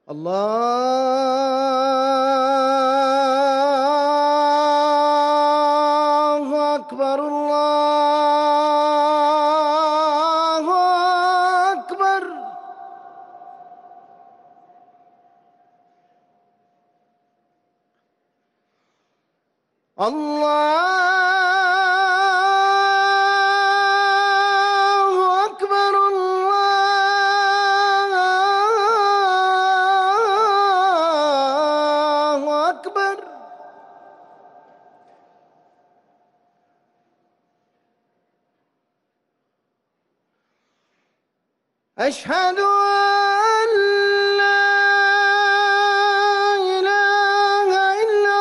الله أكبر الله أكبر. الله أكبر الله أكبر. أشهد أن لا إله إلا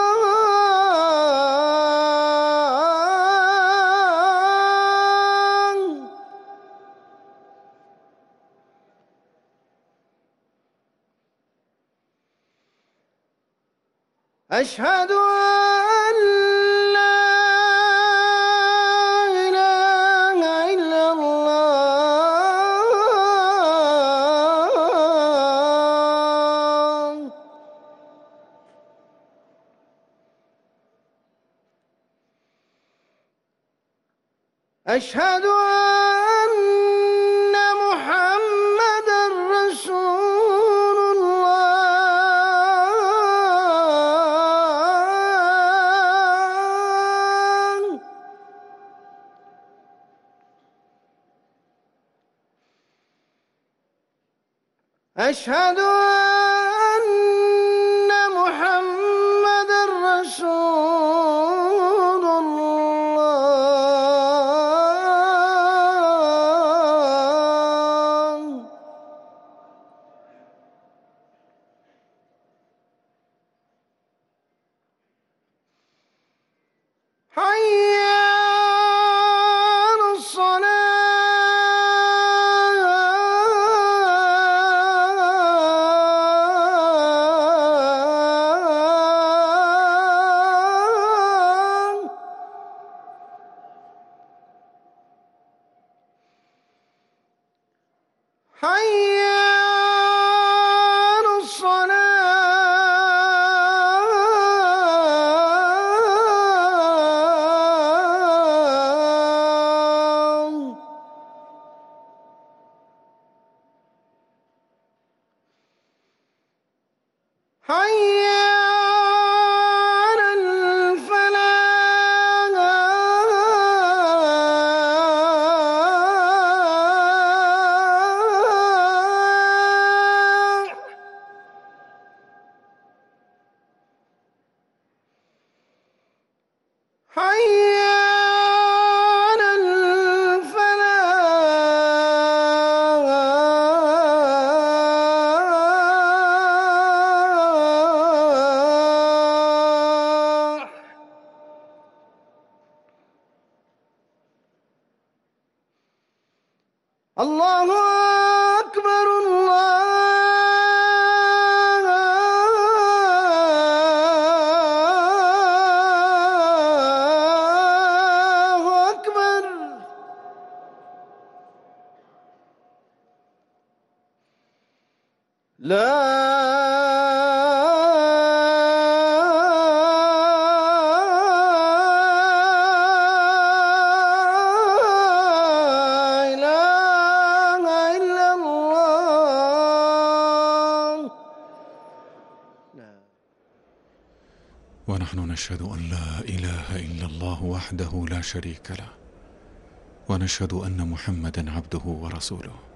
الله. أشهد أن لا إله إلا الله. أشهد أن محمدًا رسول الله. أشهد أن محمدًا رسول الله. حي على الصلاة. حي على الصلاة. حي على الفلاح. حي على الفلاح. الله أكبر الله أكبر. لا إله إلا الله. ونحن نشهد أن لا إله إلا الله وحده لا شريك له، ونشهد أن محمدًا عبده ورسوله.